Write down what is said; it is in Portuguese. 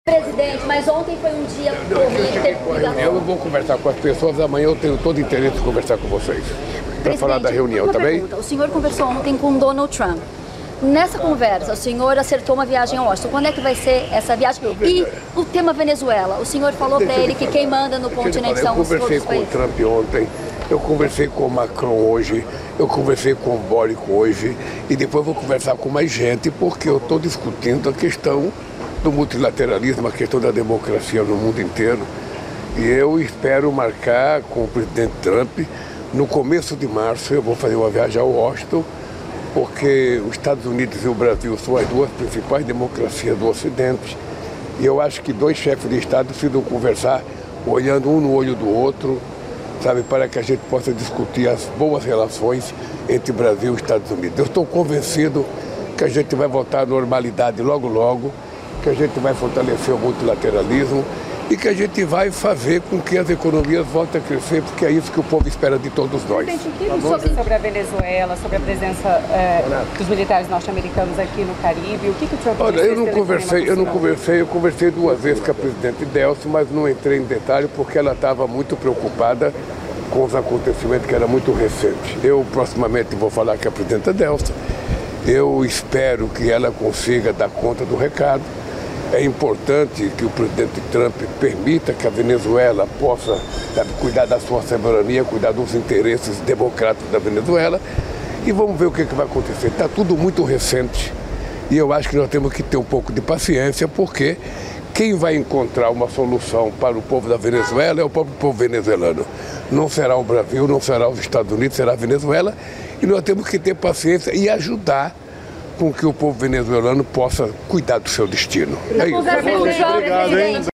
Presidente, mas ontem foi um dia corrido. Eu vou conversar com as pessoas, amanhã eu tenho todo o interesse em conversar com vocês. Para falar da reunião, tá bem? O senhor conversou ontem com Donald Trump. Nessa conversa, o senhor acertou uma viagem a Washington. Quando é que vai ser essa viagem? E o tema Venezuela? O senhor falou para ele que quem manda no continente são os outros países. Eu conversei com o Trump ontem, eu conversei com o Macron hoje, eu conversei com o Boric hoje e depois vou conversar com mais gente porque eu estou discutindo a questão do multilateralismo, a questão da democracia no mundo inteiro. E eu espero marcar com o presidente Trump, no começo de março, eu vou fazer uma viagem a Washington, porque os Estados Unidos e o Brasil são as duas principais democracias do Ocidente. E eu acho que dois chefes de Estado precisam conversar, olhando um no olho do outro, sabe, para que a gente possa discutir as boas relações entre Brasil e Estados Unidos. Eu estou convencido que a gente vai voltar à normalidade logo, logo, que a gente vai fortalecer o multilateralismo e que a gente vai fazer com que as economias voltem a crescer, porque é isso que o povo espera de todos nós. Sobre a Venezuela, sobre a presença dos militares norte-americanos aqui no Caribe, o que o Trump Olha, eu conversei duas vezes com a presidente Delcy, mas não entrei em detalhe porque ela estava muito preocupada com os acontecimentos que era muito recente. Eu proximamente vou falar com a presidenta Delcy, eu espero que ela consiga dar conta do recado. É importante que o presidente Trump permita que a Venezuela possa, sabe, cuidar da sua soberania, cuidar dos interesses democráticos da Venezuela. E vamos ver o que vai acontecer. Está tudo muito recente e eu acho que nós temos que ter um pouco de paciência, porque quem vai encontrar uma solução para o povo da Venezuela é o próprio povo venezuelano. Não será o Brasil, não será os Estados Unidos, será a Venezuela. E nós temos que ter paciência e ajudar com que o povo venezuelano possa cuidar do seu destino. É isso. Obrigado, hein?